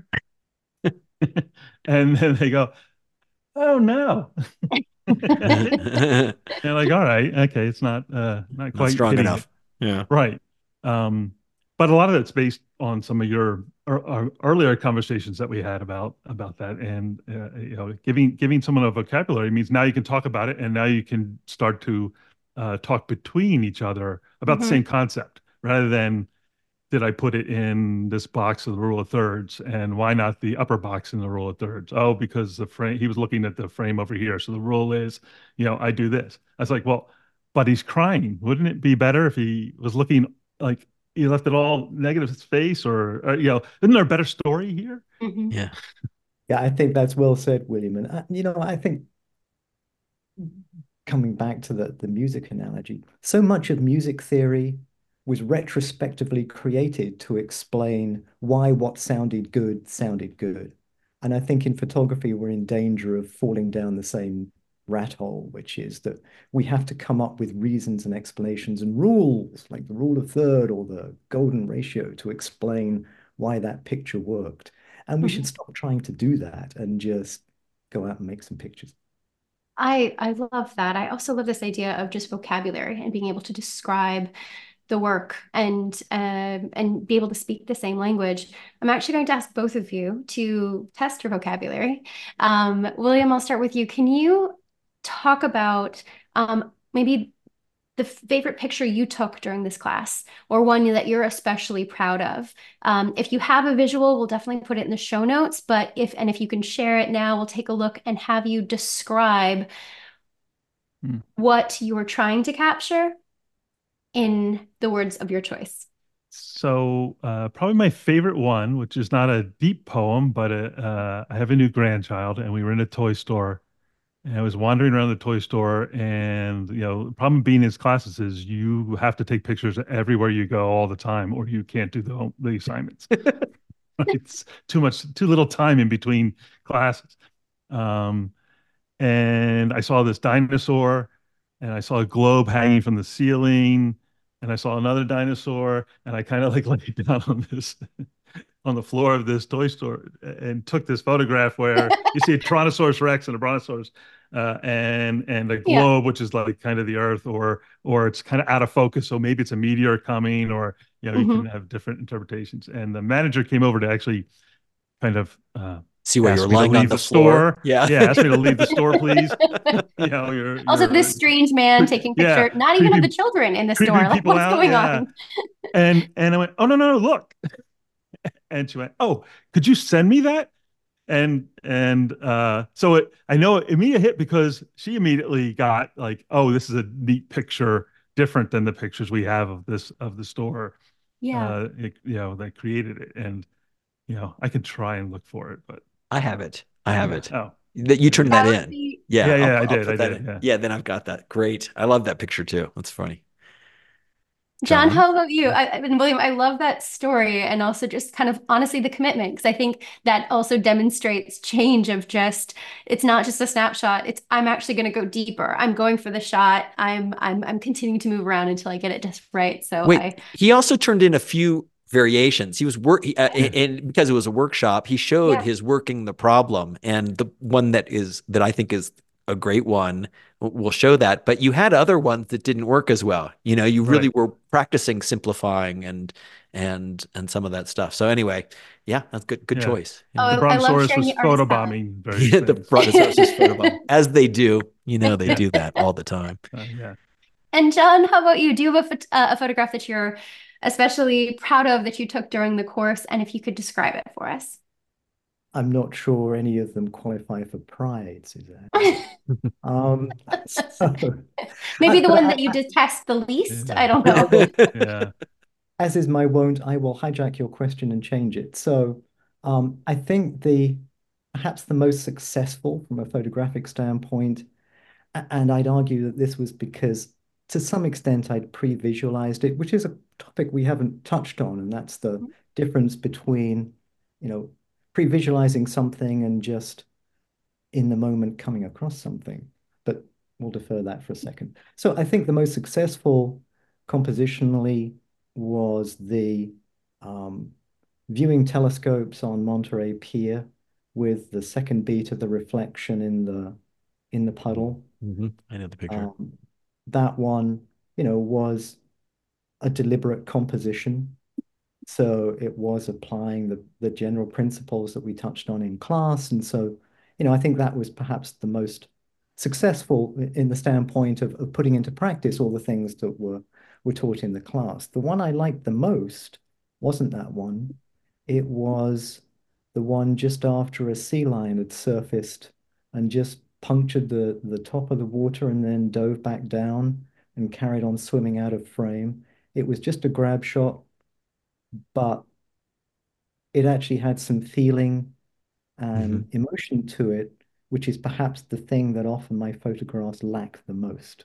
And then they go, oh no. They're like, all right, okay, it's not quite
strong enough.
It.
Yeah.
Right. But a lot of it's based on some of your earlier conversations that we had about that, and giving someone a vocabulary means now you can talk about it, and now you can start to talk between each other about the same concept, rather than did I put it in this box of the rule of thirds, and why not the upper box in the rule of thirds? Oh, because the frame, he was looking at the frame over here, so the rule is, I do this. I was like, well, but he's crying. Wouldn't it be better if he was looking like he left it all negative space, or isn't there a better story here?
Yeah.
Yeah, I think that's well said, William. And I think coming back to the music analogy, so much of music theory was retrospectively created to explain why what sounded good sounded good. And I think in photography, we're in danger of falling down the same rat hole, which is that we have to come up with reasons and explanations and rules, like the rule of third or the golden ratio, to explain why that picture worked. And we should stop trying to do that and just go out and make some pictures.
I love that. I also love this idea of just vocabulary and being able to describe the work and be able to speak the same language. I'm actually going to ask both of you to test your vocabulary. William, I'll start with you. Can you talk about maybe the favorite picture you took during this class, or one that you're especially proud of? If you have a visual, we'll definitely put it in the show notes, but if you can share it now, we'll take a look and have you describe what you were trying to capture in the words of your choice.
So probably my favorite one, which is not a deep poem, but I have a new grandchild, and we were in a toy store, and I was wandering around the toy store, and the problem being in his classes is you have to take pictures everywhere you go all the time, or you can't do the assignments. It's too little time in between classes. And I saw this dinosaur, and I saw a globe hanging from the ceiling, and I saw another dinosaur, and I kind of like laid down on this on the floor of this toy store and took this photograph where you see a Tyrannosaurus Rex and a Brontosaurus, and a globe, which is like kind of the Earth, or it's kind of out of focus, so maybe it's a meteor coming, or you can have different interpretations. And the manager came over to actually kind of
see where
asked
you're
me to
lying on
leave
the
the
floor.
store.
Yeah.
Yeah, asked me to leave the store, please.
Also, this strange man taking picture, not even of the children in the store.
creeping
Like,
people
what's
out.
going
Yeah.
on?
And I went, oh, no, look. And she went, oh, could you send me that? So I know it immediately hit, because she immediately got like, oh, this is a neat picture, different than the pictures we have of the store.
Yeah.
That created it. And I can try and look for it, but
I have it. I have it.
oh,
That you turned
That
that
would
in.
be
Yeah.
I
I'll
did.
put that in.
Yeah.
Yeah, then I've got that. Great. I love that picture too. That's funny.
John,
John?
how about you? And William, I love that story, and also just kind of honestly the commitment, because I think that also demonstrates change of just, it's not just a snapshot. It's, I'm actually going to go deeper. I'm going for the shot. I'm continuing to move around until I get it just right. So
Wait, he also turned in a few variations. He was and because it was a workshop, he showed his working the problem, and the one that I think is a great one will show that. But you had other ones that didn't work as well. You really were practicing simplifying and some of that stuff. So anyway, yeah, that's good choice.
The Brontosaurus was photobombing
The Brontosaurus was photobombing, as they do. They do that all the time.
Yeah.
And John, how about you? Do you have a photograph that you're especially proud of that you took during the course? And if you could describe it for us.
I'm not sure any of them qualify for pride, Suzanne. So,
Maybe the one that you detest the least. I don't know.
Yeah.
As is my wont, I will hijack your question and change it. So, I think perhaps the most successful from a photographic standpoint, and I'd argue that this was because to some extent I'd pre-visualized it, which is a topic we haven't touched on, and that's the difference between, pre-visualizing something and just in the moment coming across something. But we'll defer that for a second. So I think the most successful compositionally was the viewing telescopes on Monterey Pier with the second beat of the reflection in the puddle.
I know the picture.
That one, was a deliberate composition. So it was applying the general principles that we touched on in class. And so, I think that was perhaps the most successful in the standpoint of putting into practice all the things that were taught in the class. The one I liked the most wasn't that one. It was the one just after a sea lion had surfaced and just punctured the top of the water and then dove back down and carried on swimming out of frame. It was just a grab shot, but it actually had some feeling and emotion to it which is perhaps the thing that often my photographs lack the most.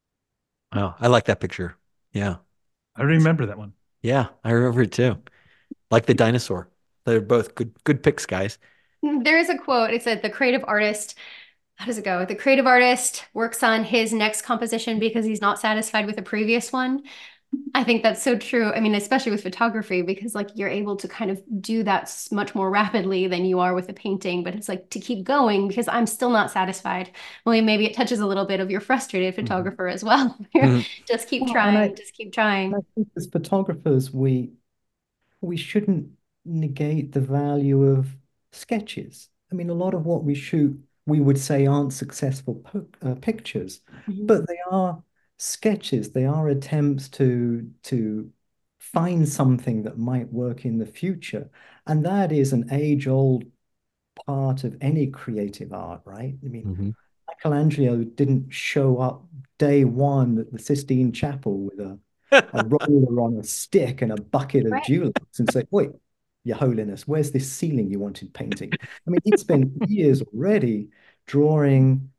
Oh, I like that picture. Yeah.
I remember that one.
Yeah, I remember it too. Like the dinosaur. They're both good picks, guys.
There is a quote. It said the creative artist, how does it go? The creative artist works on his next composition because he's not satisfied with the previous one. I think that's so true. I mean, especially with photography, because like you're able to kind of do that much more rapidly than you are with a painting. But it's like to keep going because I'm still not satisfied. Well, maybe it touches a little bit of your frustrated photographer as well.
Mhm.
Just keep
Well,
trying, just keep
I
trying.
think as photographers, we shouldn't negate the value of sketches. I mean, a lot of what we shoot, we would say aren't successful pictures,
Mhm.
but they are sketches. They are attempts to find something that might work in the future. And that is an age-old part of any creative art, right? I mean,
Mhm.
Michelangelo didn't show up day one at the Sistine Chapel with a roller on a stick and a bucket of
Right.
dewlaps and say, wait, Your Holiness, where's this ceiling you wanted painting? I mean, he'd spent years already drawing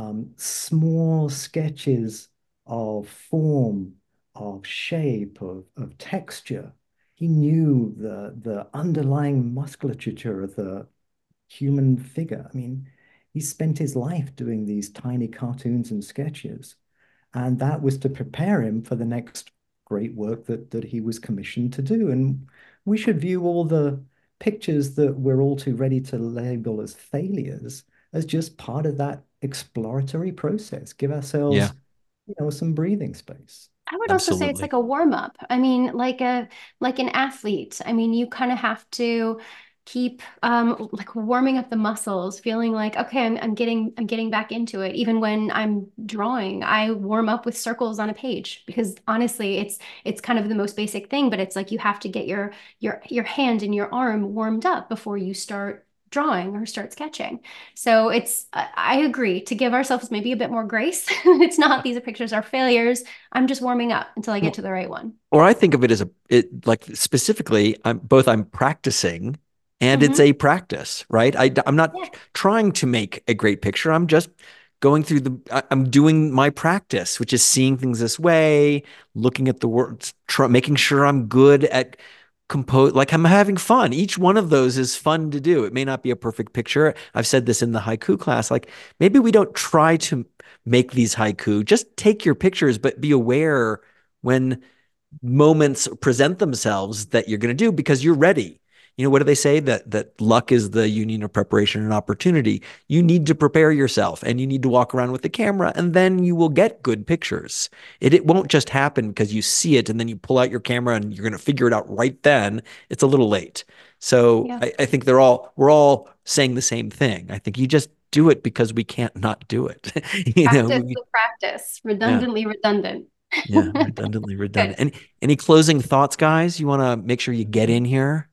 small sketches of form, of shape, of texture. He knew the underlying musculature of the human figure. I mean, he spent his life doing these tiny cartoons and sketches. And that was to prepare him for the next great work that he was commissioned to do. And we should view all the pictures that we're all too ready to label as failures as just part of that exploratory process. Give
Yeah,
ourselves, some breathing space.
I would also say it's
absolutely.
like a warm up. I mean, like an athlete. I mean, you kind of have to keep like warming up the muscles, feeling like, okay, I'm getting back into it. Even when I'm drawing, I warm up with circles on a page because honestly, it's kind of the most basic thing, but it's like you have to get your hand and your arm warmed up before you start drawing or start sketching. So I agree to give ourselves maybe a bit more grace. It's not these pictures are failures. I'm just warming up until I get
Well,
to the right one.
or I think of it as like specifically, I'm practicing and it's
Hmm.
a practice, right? I'm not
Yeah.
trying to make a great picture. I'm just going through I'm doing my practice, which is seeing things this way, looking at the words, making sure I'm good at compose, like I'm having fun. Each one of those is fun to do. It may not be a perfect picture. I've said this in the haiku class, like maybe we don't try to make these haiku, just take your pictures, but be aware when moments present themselves that you're going to do because you're ready. What do they say? That luck is the union of preparation and opportunity. You need to prepare yourself and you need to walk around with the camera and then you will get good pictures. It won't just happen because you see it and then you pull out your camera and you're going to figure it out right then. It's a little late. So
Yeah.
I think we're all saying the same thing. I think you just do it because we can't not do it.
Practice the practice.
Yeah.
Redundantly redundant.
Yeah, redundantly
Good.
redundant. Any closing thoughts, guys? You want to make sure you get in here?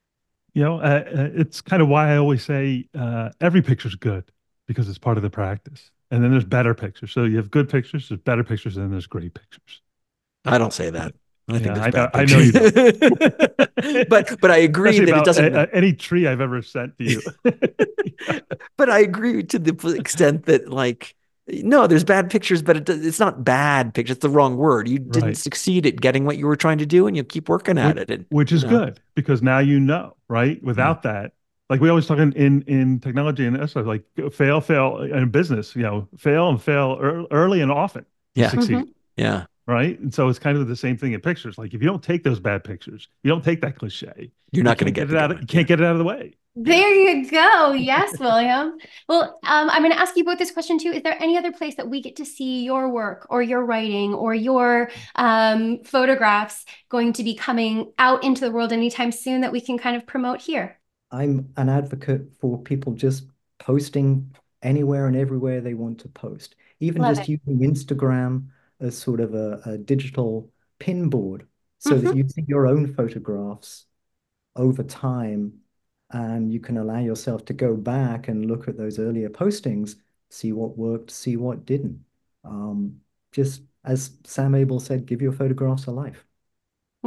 It's kind of why I always say every picture's good because it's part of the practice. And then there's better pictures. So you have good pictures, there's better pictures, and then there's great pictures.
I don't say that. I think
Yeah,
there's
I know.
bad
I know
pictures.
you don't.
But I agree
Especially
that it
about
doesn't.
any tree I've ever sent to you.
But I agree to the extent that like no, there's bad pictures, but it's not bad pictures. It's the wrong word. You didn't
Right.
succeed at getting what you were trying to do, and you keep working at
which,
it. And
which is good because now you know, right?
yeah,
Without that, like we always talk in technology and that stuff, like fail in business, fail and fail early and often to
yeah,
succeed,
Hmm.
yeah.
right? And so it's kind of the same thing in pictures. Like if you don't take those bad pictures, you don't take that cliche,
You're
you
not going
can't
to get
get
the
it
good
out.
one.
You
Yeah,
can't get it out of the way.
yeah.
There you go. Yes, William. Well, I'm going to ask you both this question too. Is there any other place that we get to see your work or your writing or your photographs going to be coming out into the world anytime soon that we can kind of promote here?
I'm an advocate for people just posting anywhere and everywhere they want to post, even
Love
just
it.
using Instagram as sort of a digital pinboard so that
Hmm.
you see your own photographs over time and you can allow yourself to go back and look at those earlier postings, see what worked, see what didn't. Just as Sam Abel said, give your photographs a life.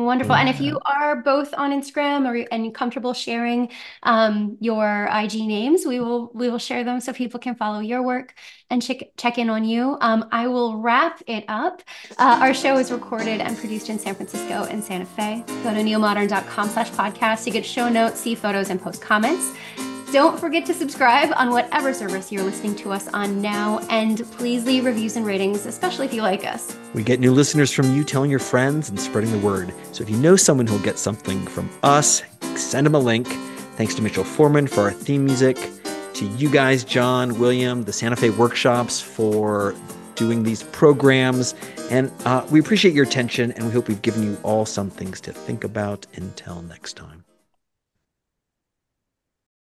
Wonderful. And if
Yeah.
you are both on Instagram and comfortable sharing your IG names, we will share them so people can follow your work and check in on you. I will wrap it up. Our show is recorded and produced in San Francisco and Santa Fe. Go to neomodern.com/podcast to get show notes, see photos, and post comments. Don't forget to subscribe on whatever service you're listening to us on now, and please leave reviews and ratings, especially if you like us.
We get new listeners from you telling your friends and spreading the word. So if you know someone who'll get something from us, send them a link. Thanks to Mitchell Foreman for our theme music, to you guys, John, William, the Santa Fe workshops for doing these programs. And we appreciate your attention, and we hope we've given you all some things to think about. Until next time.